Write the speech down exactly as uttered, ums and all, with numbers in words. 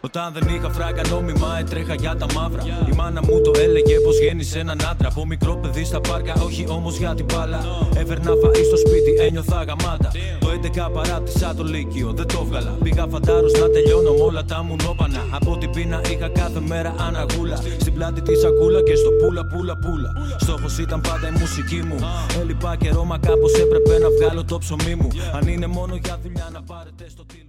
Όταν δεν είχα φράγκα νόμιμα, έτρεχα για τα μαύρα. Η μάνα μου το έλεγε πως γέννησε έναν άντρα. Από μικρό παιδί στα πάρκα, όχι όμως για την μπάλα. Έφερνα φαΐ στο σπίτι, ένιωθα γαμάτα. Το έντεκα παράτησα το λύκειο, δεν το βγάλα. Πήγα φαντάρος να τελειώνω με όλα τα μου νόπανα. Από την πείνα είχα κάθε μέρα αναγούλα. Στην πλάτη τη σακούλα και στο πουλα πουλα πουλα. Στόχος ήταν πάντα η μουσική μου. Έλειπα καιρό, μα κάπως έπρεπε να βγάλω το ψωμί μου. Αν είναι μόνο για δουλειά, να πάρετε στο τηλέφωνο.